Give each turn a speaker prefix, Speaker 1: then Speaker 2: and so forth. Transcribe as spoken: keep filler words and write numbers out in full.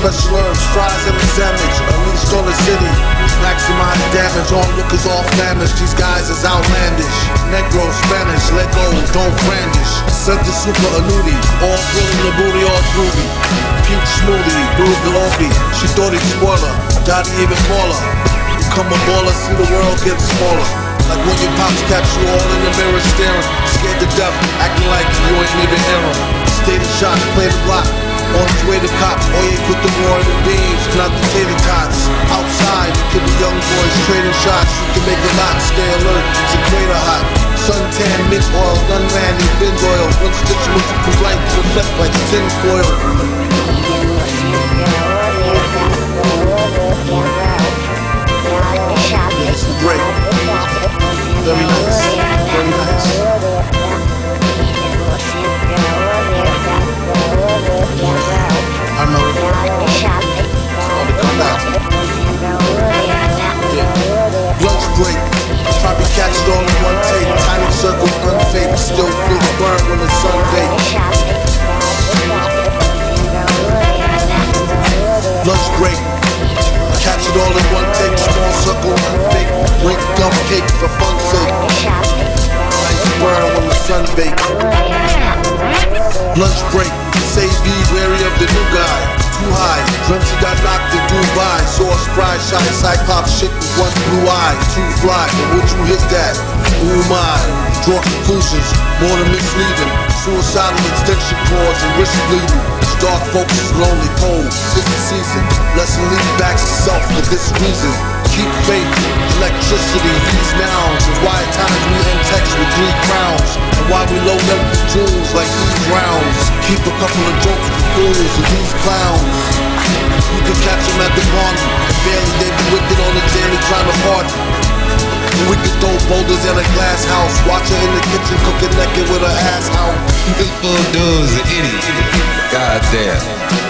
Speaker 1: Special herbs, fries, and a sandwich. Unleashed on the city. Maximize damage, onlookers all famished. These guys is outlandish. Negro, Spanish, let go, don't brandish. Sent the super annuity, all feeling the booty, all groovy. Peach smoothie, brewed the Opie. She thought he'd spoil her, Daddy even call her. Become a baller, see the world get smaller. Like when your pops catch you all in the mirror staring. Scared to death, acting like you ain't even hear him. Stay the shot, play the block. On his way to cop, or you put the more in the beans, not the tater tots. Outside, it could be young boys trading shots. You can make a lot, stay alert, it's a crater hot. Suntan, mint oil, unrandy, bin oil. One stitch with the light, reflect like tin foil. Yes, great. Very nice, very nice. I know it. It's all to come out. Yeah. Lunch break. Probably catch it all in one take. Tiny circle, unfaded. Still feel the burn when the sun bakes. Lunch break. Catch it all in one take. Small circle, unfake. Wink gum cake for fun's sake. Nice burn when the sun bakes. Lunch break. Say be wary of the new guy. Too high, dreamt he got knocked in Dubai. Saw a spry, shy, cyclops shit with one blue eye. Too fly, but would you hit that? Who am I? Draw conclusions, more than misleading. Suicidal extension cords and wrist bleeding. Dark focus, lonely cold, sister season. Lesson lead back to self for this reason. Keep faith, electricity, these nouns. And why at times we end text with three crowns. And why we load up with jewels like these rounds. Keep a couple of jokes for fools and these clowns. You can catch them at the party. And barely they be wicked on the daily trying to party. We can throw boulders in a glass house. Watch her in the kitchen cooking naked with her ass out.
Speaker 2: This fool dude's an idiot. God damn.